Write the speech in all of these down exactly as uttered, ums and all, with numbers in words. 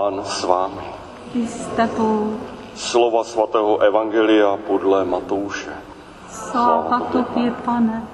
Pán s vámi. I s tebou. Slova svatého Evangelia podle Matouše. Sláva tobě, Pane.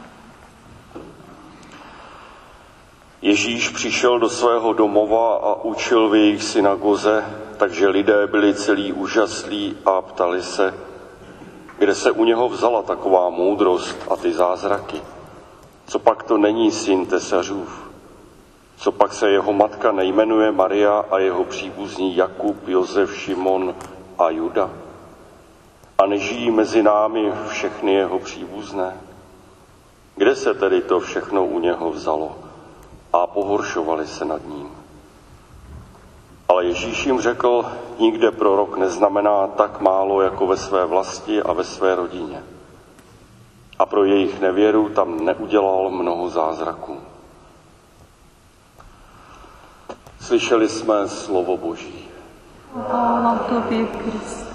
Ježíš přišel do svého domova a učil v jejich synagoze, takže lidé byli celí úžaslí a ptali se, kde se u něho vzala taková moudrost a ty zázraky. Co pak to není syn Tesařův? Co pak se jeho matka nejmenuje Maria a jeho příbuzní Jakub, Josef, Šimon a Juda? A nežijí mezi námi všechny jeho příbuzné? Kde se tedy to všechno u něho vzalo? A pohoršovali se nad ním. Ale Ježíš jim řekl, nikde prorok neznamená tak málo jako ve své vlasti a ve své rodině. A pro jejich nevěru tam neudělal mnoho zázraků. Slyšeli jsme slovo Boží. Chvála tobě, Kristu.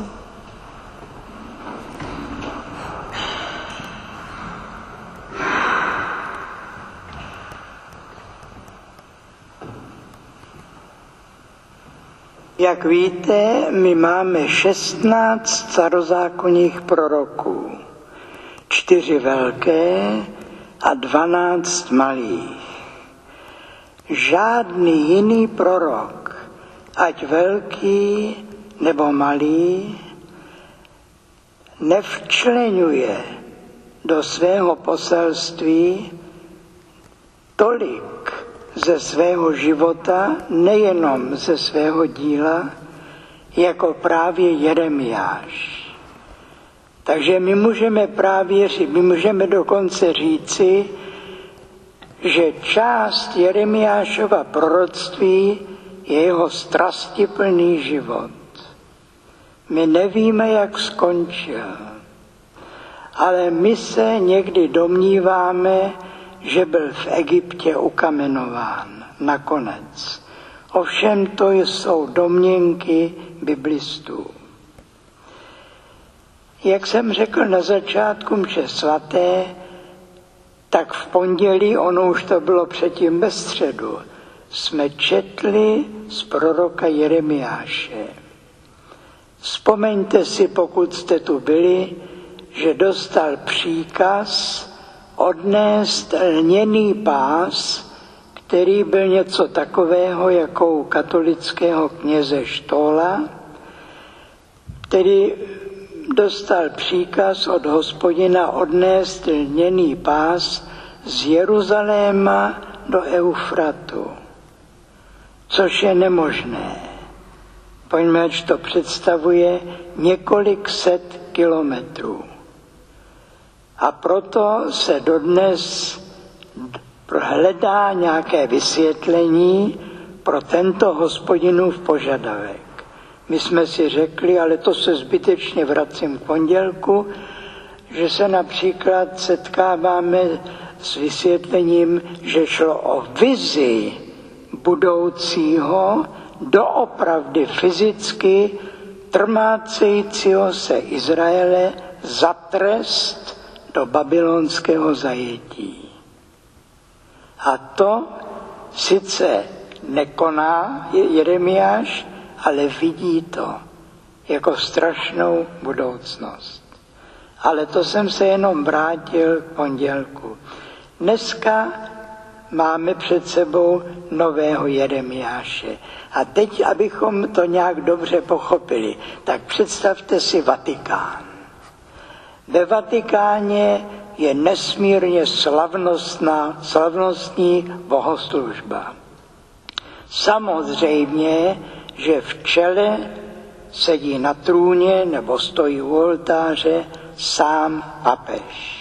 Jak víte, my máme šestnáct starozákonních proroků, čtyři velké a dvanáct malých. Žádný jiný prorok, ať velký nebo malý, nevčleňuje do svého poselství tolik ze svého života, nejenom ze svého díla, jako právě Jeremiáš. Takže my můžeme právě, my můžeme dokonce říci, že část Jeremiášova proroctví je jeho strastiplný život. My nevíme, jak skončil, ale my se někdy domníváme, že byl v Egyptě ukamenován nakonec. Ovšem to jsou domněnky biblistů. Jak jsem řekl na začátku mše svaté, tak v pondělí, ono už to bylo předtím ve středu, jsme četli z proroka Jeremiáše. Vzpomeňte si, pokud jste tu byli, že dostal příkaz odnést lněný pás, který byl něco takového jako u katolického kněze Štóla, který dostal příkaz od Hospodina odnést lněný pás z Jeruzaléma do Eufratu, což je nemožné. Poněvadž to představuje několik set kilometrů. A proto se dodnes hledá nějaké vysvětlení pro tento Hospodinův požadavek. My jsme si řekli, ale to se zbytečně vracím k pondělku, že se například setkáváme s vysvětlením, že šlo o vizi budoucího, doopravdy fyzicky trmácejícího se Izraele za trest do babylonského zajetí. A to sice nekoná Jeremiáš, ale vidí to jako strašnou budoucnost. Ale to jsem se jenom vrátil k pondělku. Dneska máme před sebou nového Jeremiáše. A teď, abychom to nějak dobře pochopili, tak představte si Vatikán. Ve Vatikáně je nesmírně slavnostná, slavnostní bohoslužba. Samozřejmě, že v čele sedí na trůně nebo stojí u oltáře sám papež.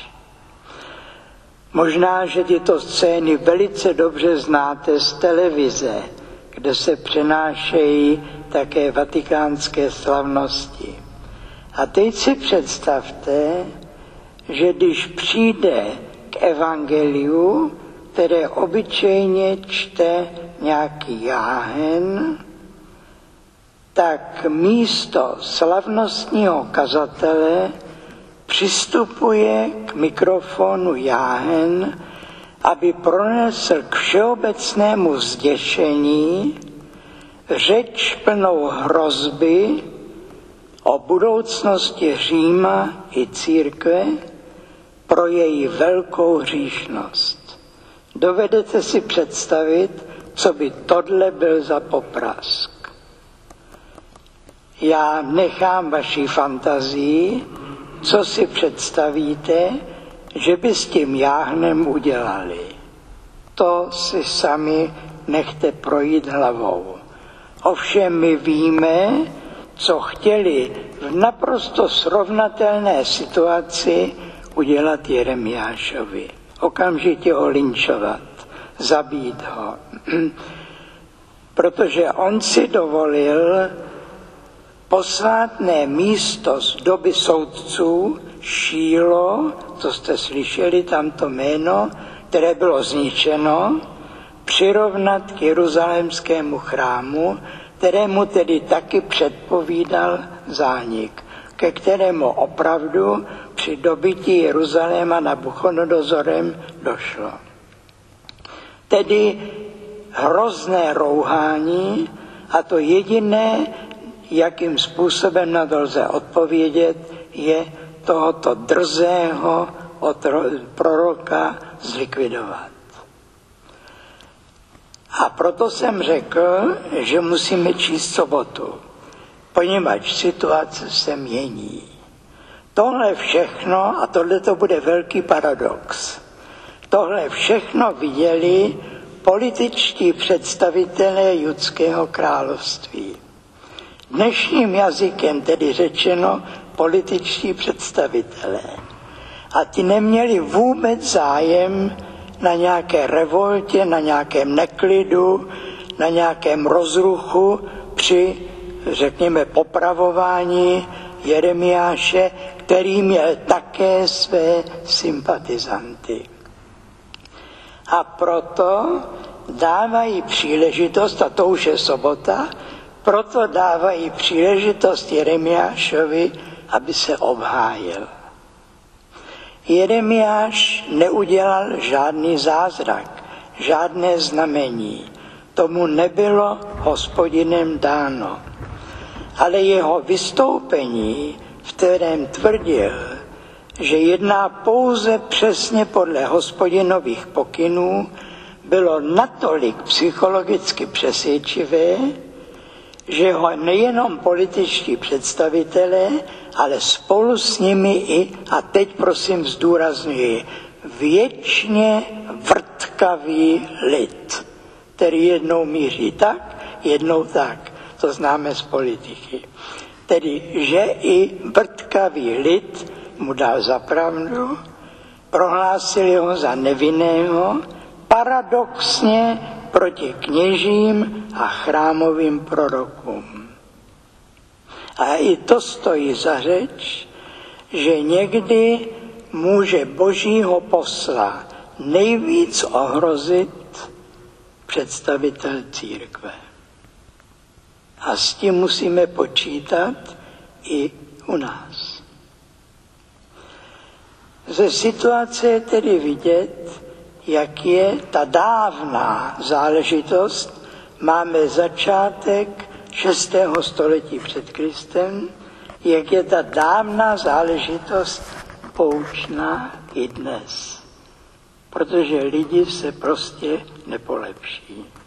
Možná, že tyto scény velice dobře znáte z televize, kde se přenášejí také vatikánské slavnosti. A teď si představte, že když přijde k evangeliu, které obyčejně čte nějaký jáhen, tak místo slavnostního kazatele přistupuje k mikrofonu jáhen, aby pronesl k všeobecnému zděšení řeč plnou hrozby o budoucnosti Říma i církve pro její velkou hříšnost. Dovedete si představit, co by tohle byl za poprask. Já nechám vaší fantazii, co si představíte, že by s tím jáhnem udělali. To si sami nechte projít hlavou. Ovšem my víme, co chtěli v naprosto srovnatelné situaci udělat Jeremiášovi. Okamžitě ho linčovat, zabít ho. Protože on si dovolil posvátné místo z doby soudců Šílo, co jste slyšeli, tamto jméno, které bylo zničeno, přirovnat k jeruzalémskému chrámu, kterému tedy taky předpovídal zánik, ke kterému opravdu při dobytí Jeruzaléma Nabuchodonozorem došlo. Tedy hrozné rouhání, a to jediné, jakým způsobem na to lze odpovědět, je tohoto drzého proroka zlikvidovat. A proto jsem řekl, že musíme číst sobotu, poněvadž situace se mění. Tohle všechno, a tohle to bude velký paradox, tohle všechno viděli političtí představitelé Judského království. Dnešním jazykem tedy řečeno političtí představitelé. A ti neměli vůbec zájem na nějaké revoltě, na nějakém neklidu, na nějakém rozruchu při, řekněme, popravování Jeremiáše, který měl také své sympatizanty. A proto dávají příležitost, a to už je sobota, proto dávají příležitost Jeremiášovi, aby se obhájil. Jeremiáš neudělal žádný zázrak, žádné znamení. Tomu nebylo Hospodinem dáno. Ale jeho vystoupení, v kterém tvrdil, že jedná pouze přesně podle Hospodinových pokynů, bylo natolik psychologicky přesvědčivé, že ho nejenom političtí představitelé, ale spolu s nimi i, a teď prosím zdůrazňuji, věčně vrtkavý lid, který jednou míří tak, jednou tak, to známe z politiky. Tedy, že i vrtkavý lid mu dal za pravdu, prohlásili ho za nevinného, paradoxně proti kněžím a chrámovým prorokům. A i to stojí za řeč, že někdy může Božího posla nejvíc ohrozit představitel církve. A s tím musíme počítat i u nás. Ze situace je tedy vidět, jak je ta dávná záležitost. Máme začátek šestého století před Kristem, jak je ta dávná záležitost poučná i dnes. Protože lidi se prostě nepolepší.